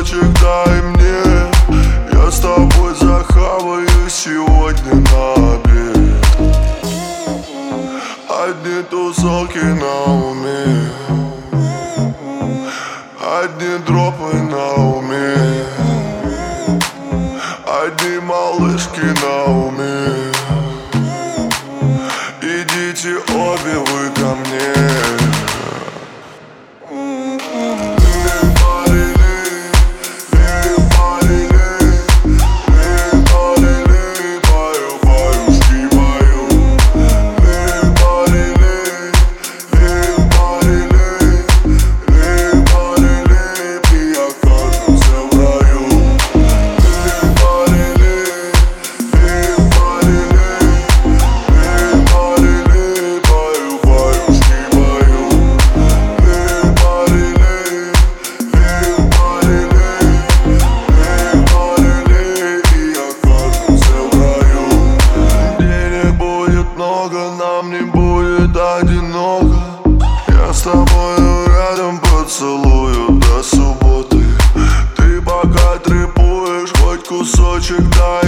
кусочек дай мне. Я с тобой захаваю сегодня на обед. Одни тусовки на уме, одни дропы на уме, одни малышки на уме. Идите обе вы ко мне. Нам не будет одиноко. Я с тобою рядом поцелую до субботы. Ты пока трепуешь, хоть кусочек дай